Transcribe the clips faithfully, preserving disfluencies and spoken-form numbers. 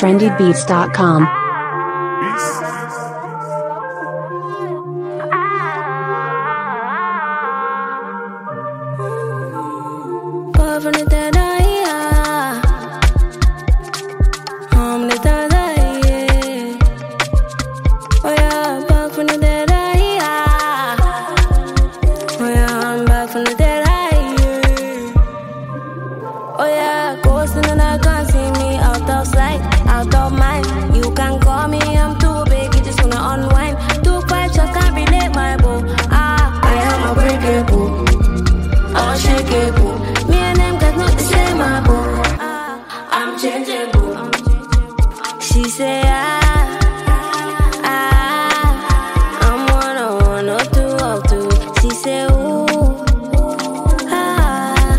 trendy beats dot com. She say ah, ah, I'm one on one or two or two. She say ooh, ah,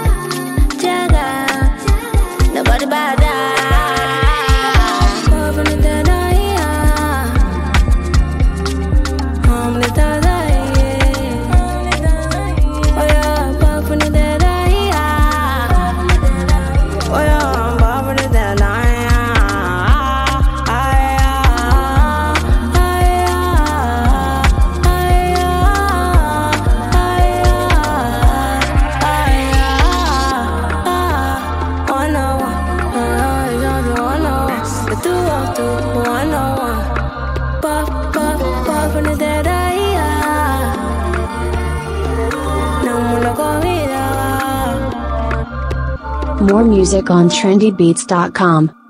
jaga, nobody bada. Love in the dead eye, I'm the dead eye. Oh yeah, love in the dead eye. Oh yeah, I'm love in the dead eye. More music on trendy beats dot com.